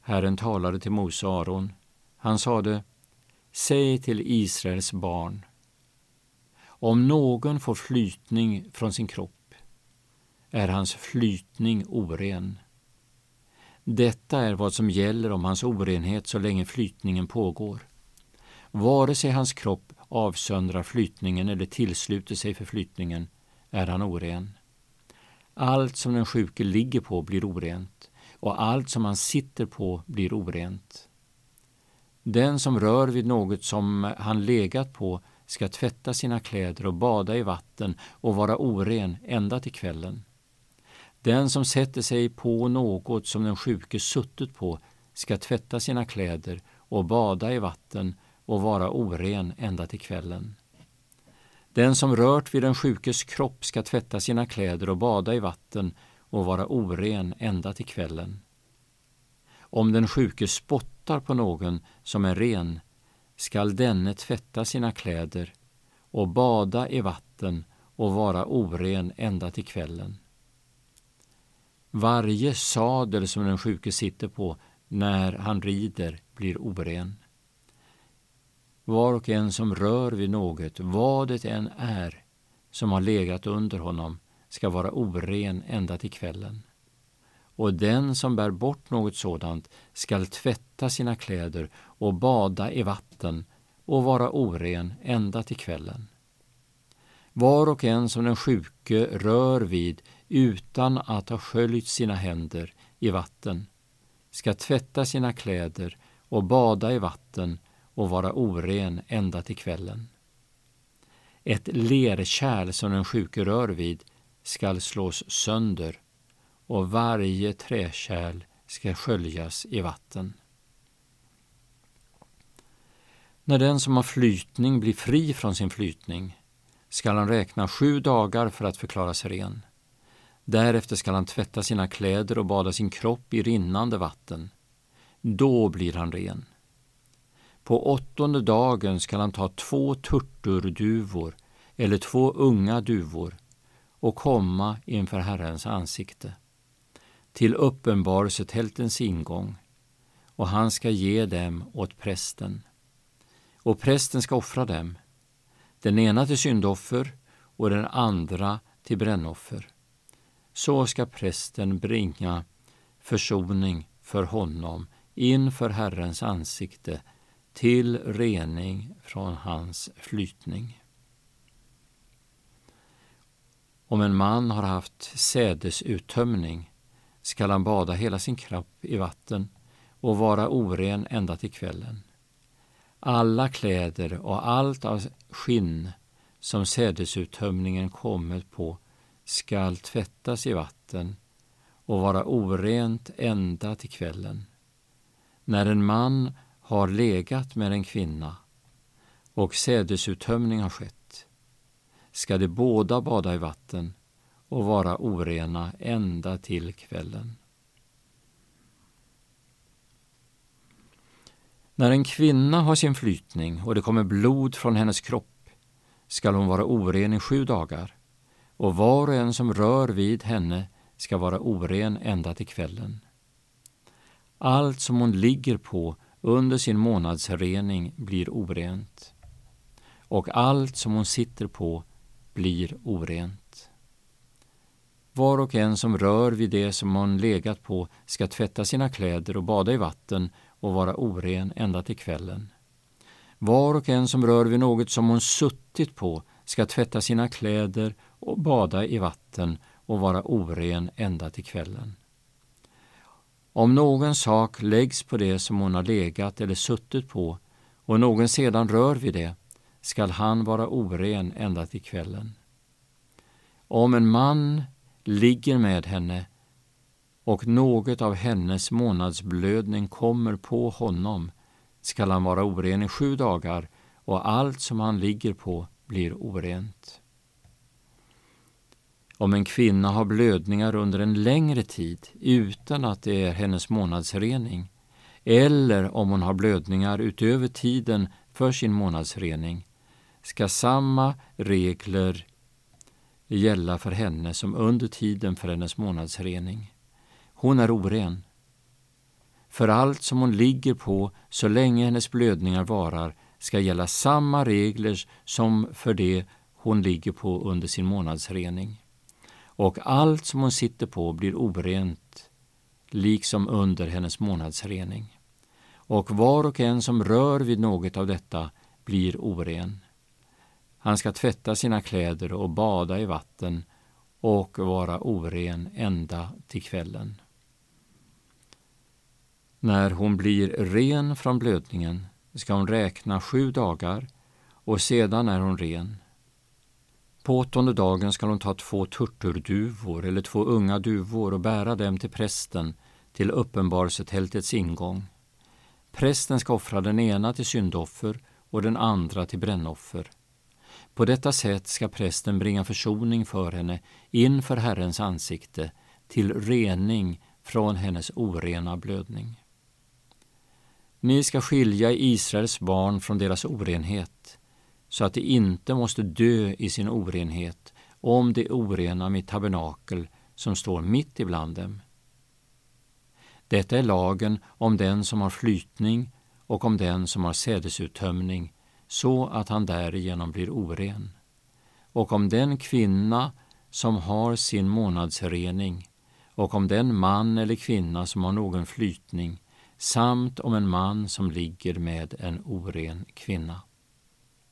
Herren talade till Mose och Aron. Han sade: säg till Israels barn: om någon får flytning från sin kropp, är hans flytning oren. Detta är vad som gäller om hans orenhet så länge flytningen pågår. Vare sig hans kropp avsöndrar flytningen eller tillsluter sig för flytningen, är han oren. Allt som den sjuke ligger på blir orent, och allt som han sitter på blir orent. Den som rör vid något som han legat på ska tvätta sina kläder och bada i vatten och vara oren ända till kvällen. Den som sätter sig på något som den sjuke suttit på ska tvätta sina kläder och bada i vatten och vara oren ända till kvällen. Den som rört vid den sjukes kropp ska tvätta sina kläder och bada i vatten och vara oren ända till kvällen. Om den sjuke spottar på någon som är ren, skall denne tvätta sina kläder och bada i vatten och vara oren ända till kvällen. Varje sadel som den sjuke sitter på när han rider blir oren. Var och en som rör vid något, vad det än är, som har legat under honom, ska vara oren ända till kvällen. Och den som bär bort något sådant skall tvätta sina kläder och bada i vatten och vara oren ända till kvällen. Var och en som den sjuke rör vid utan att ha sköljt sina händer i vatten ska tvätta sina kläder och bada i vatten och vara oren ända till kvällen. Ett lerkärl som den sjuke rör vid skall slås sönder, och varje träkärl ska sköljas i vatten. När den som har flytning blir fri från sin flytning skall han räkna 7 dagar för att förklara sig ren. Därefter skall han tvätta sina kläder och bada sin kropp i rinnande vatten. Då blir han ren. På 8:e dagen skall han ta 2 turturduvor eller 2 unga duvor och komma inför Herrens ansikte till uppenbarelsetältens ingång, och han ska ge dem åt prästen. Och prästen ska offra dem, den ena till syndoffer och den andra till brännoffer. Så ska prästen bringa försoning för honom inför Herrens ansikte till rening från hans flytning. Om en man har haft sädesuttömning skall han bada hela sin kropp i vatten och vara oren ända till kvällen. Alla kläder och allt av skinn som sädesuttömningen kommit på skall tvättas i vatten och vara orent ända till kvällen. När en man har legat med en kvinna och sädesuttömning har skett, ska de båda bada i vatten och vara orena ända till kvällen. När en kvinna har sin flytning och det kommer blod från hennes kropp, skall hon vara oren i 7 dagar, och var och en som rör vid henne ska vara oren ända till kvällen. Allt som hon ligger på under sin månadsrening blir orent, och allt som hon sitter på blir orent. Var och en som rör vid det som hon legat på ska tvätta sina kläder och bada i vatten och vara oren ända till kvällen. Var och en som rör vid något som hon suttit på ska tvätta sina kläder och bada i vatten och vara oren ända till kvällen. Om någon sak läggs på det som hon har legat eller suttit på och någon sedan rör vid det, skall han vara oren ända till kvällen. Om en man ligger med henne och något av hennes månadsblödning kommer på honom, skall han vara oren i 7 dagar, och allt som han ligger på blir orent. Om en kvinna har blödningar under en längre tid utan att det är hennes månadsrening, eller om hon har blödningar utöver tiden för sin månadsrening, ska samma regler gälla för henne som under tiden för hennes månadsrening. Hon är oren. För allt som hon ligger på så länge hennes blödningar varar ska gälla samma regler som för det hon ligger på under sin månadsrening. Och allt som hon sitter på blir orent, liksom under hennes månadsrening. Och var och en som rör vid något av detta blir oren. Han ska tvätta sina kläder och bada i vatten och vara oren ända till kvällen. När hon blir ren från blödningen ska hon räkna 7 dagar och sedan är hon ren. På 8:e dagen ska hon ta 2 turturduvor eller 2 unga duvor och bära dem till prästen till uppenbarelsetältets ingång. Prästen ska offra den ena till syndoffer och den andra till brännoffer. På detta sätt ska prästen bringa försoning för henne inför Herrens ansikte till rening från hennes orena blödning. Ni ska skilja Israels barn från deras orenhet, så att de inte måste dö i sin orenhet om de orena mitt tabernakel som står mitt ibland dem. Detta är lagen om den som har flytning och om den som har sädesuttömning, så att han därigenom blir oren. Och om den kvinna som har sin månadsrening, och om den man eller kvinna som har någon flytning, samt om en man som ligger med en oren kvinna.